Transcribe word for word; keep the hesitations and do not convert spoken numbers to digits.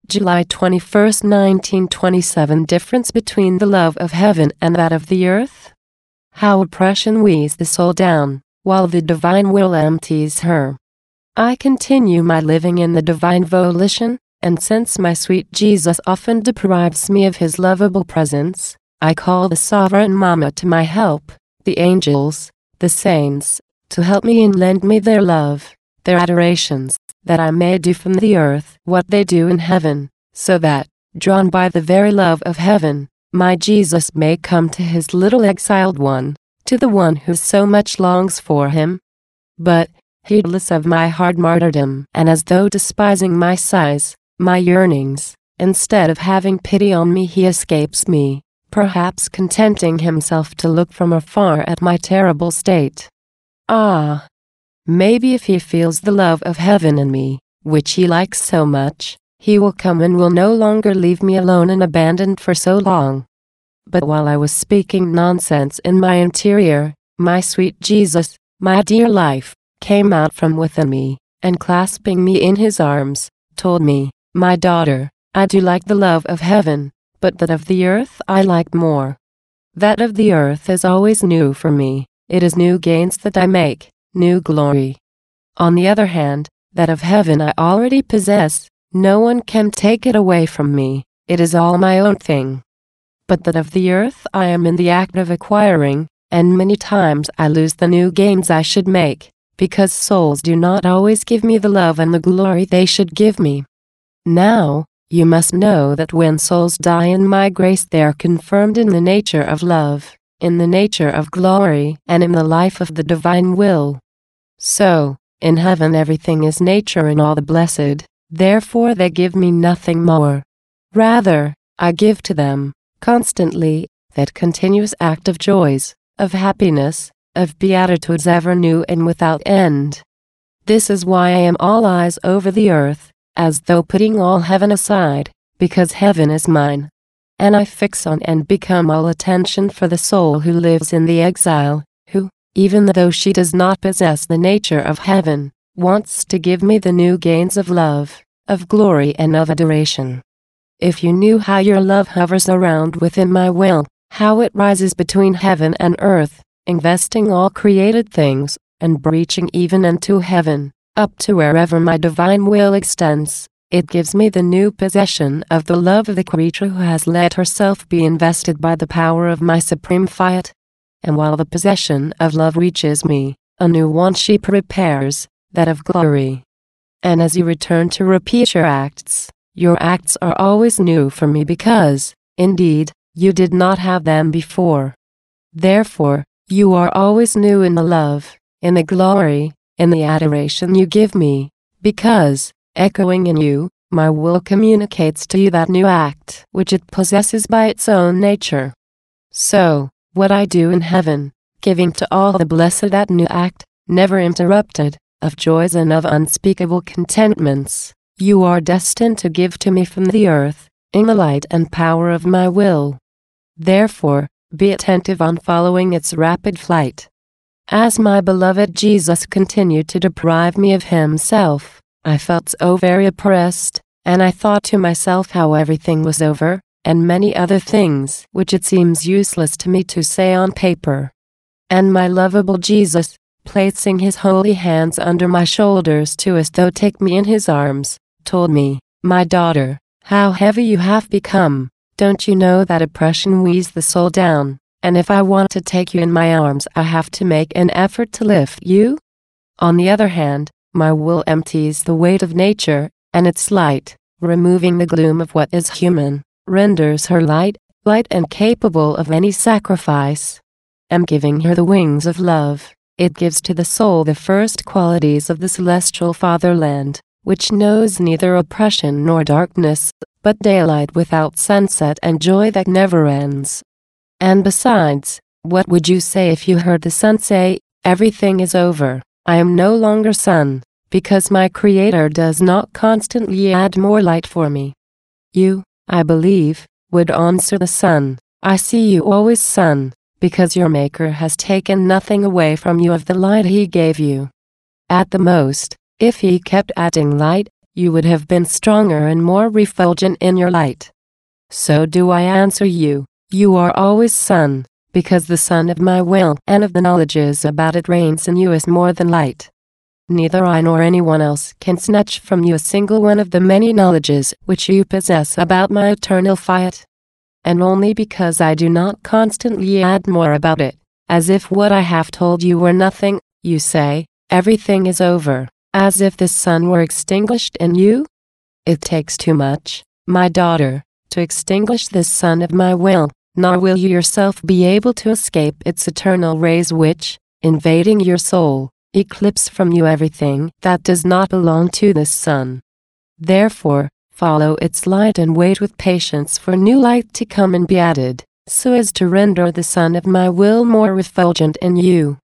July twenty-first, nineteen twenty-seven. Difference between the love of heaven and that of the earth? How oppression weighs the soul down, while the divine will empties her. I continue my living in the divine volition, and since my sweet Jesus often deprives me of his lovable presence, I call the sovereign Mama to my help, the angels, the saints, to help me and lend me their love, their adorations, that I may do from the earth what they do in heaven, so that, drawn by the very love of heaven, my Jesus may come to his little exiled one, to the one who so much longs for him. But, heedless of my hard martyrdom, and as though despising my sighs, my yearnings, instead of having pity on me he escapes me, perhaps contenting himself to look from afar at my terrible state. Ah! Maybe if he feels the love of heaven in me, which he likes so much, he will come and will no longer leave me alone and abandoned for so long. But while I was speaking nonsense in my interior, my sweet Jesus, my dear life, came out from within me, and clasping me in his arms, told me, "My daughter, I do like the love of heaven, but that of the earth I like more. That of the earth is always new for me, it is new gains that I make, new glory. On the other hand, that of heaven I already possess, no one can take it away from me, it is all my own thing. But that of the earth I am in the act of acquiring, and many times I lose the new gains I should make, because souls do not always give me the love and the glory they should give me. Now, you must know that when souls die in my grace they are confirmed in the nature of love, in the nature of glory, and in the life of the divine will. So, in heaven everything is nature and all the blessed, therefore they give me nothing more. Rather, I give to them, constantly, that continuous act of joys, of happiness, of beatitudes ever new and without end. This is why I am all eyes over the earth, as though putting all heaven aside, because heaven is mine. And I fix on and become all attention for the soul who lives in the exile, who, even though she does not possess the nature of heaven, wants to give me the new gains of love, of glory and of adoration. If you knew how your love hovers around within my will, how it rises between heaven and earth, investing all created things, and reaching even into heaven, up to wherever my divine will extends, it gives me the new possession of the love of the creature who has let herself be invested by the power of my supreme fiat. And while the possession of love reaches me, a new one she prepares, that of glory. And as you return to repeat your acts, your acts are always new for me because, indeed, you did not have them before. Therefore, you are always new in the love, in the glory, in the adoration you give me, because, echoing in you, my will communicates to you that new act which it possesses by its own nature. So, what I do in heaven, giving to all the blessed that new act, never interrupted, of joys and of unspeakable contentments, you are destined to give to me from the earth, in the light and power of my will. Therefore, be attentive on following its rapid flight. As my beloved Jesus continued to deprive me of himself, I felt so very oppressed, and I thought to myself how everything was over, and many other things which it seems useless to me to say on paper. And my lovable Jesus, placing his holy hands under my shoulders to as though take me in his arms, told me, "My daughter, how heavy you have become, don't you know that oppression weighs the soul down, and if I want to take you in my arms I have to make an effort to lift you? On the other hand, my will empties the weight of nature, and its light, removing the gloom of what is human, renders her light, light and capable of any sacrifice. And giving her the wings of love, it gives to the soul the first qualities of the celestial fatherland, which knows neither oppression nor darkness, but daylight without sunset and joy that never ends. And besides, what would you say if you heard the sun say, 'Everything is over, I am no longer sun, because my Creator does not constantly add more light for me'? You, I believe, would answer the sun, 'I see you always sun, because your Maker has taken nothing away from you of the light he gave you.' At the most, if he kept adding light, you would have been stronger and more refulgent in your light. So do I answer you, you are always sun, because the sun of my will and of the knowledges about it reigns in you is more than light. Neither I nor anyone else can snatch from you a single one of the many knowledges which you possess about my eternal fiat. And only because I do not constantly add more about it, as if what I have told you were nothing, you say, everything is over, as if the sun were extinguished in you? It takes too much, my daughter, to extinguish this sun of my will, nor will you yourself be able to escape its eternal rays which, invading your soul, eclipse from you everything that does not belong to this sun. Therefore, follow its light and wait with patience for new light to come and be added, so as to render the sun of my will more refulgent in you.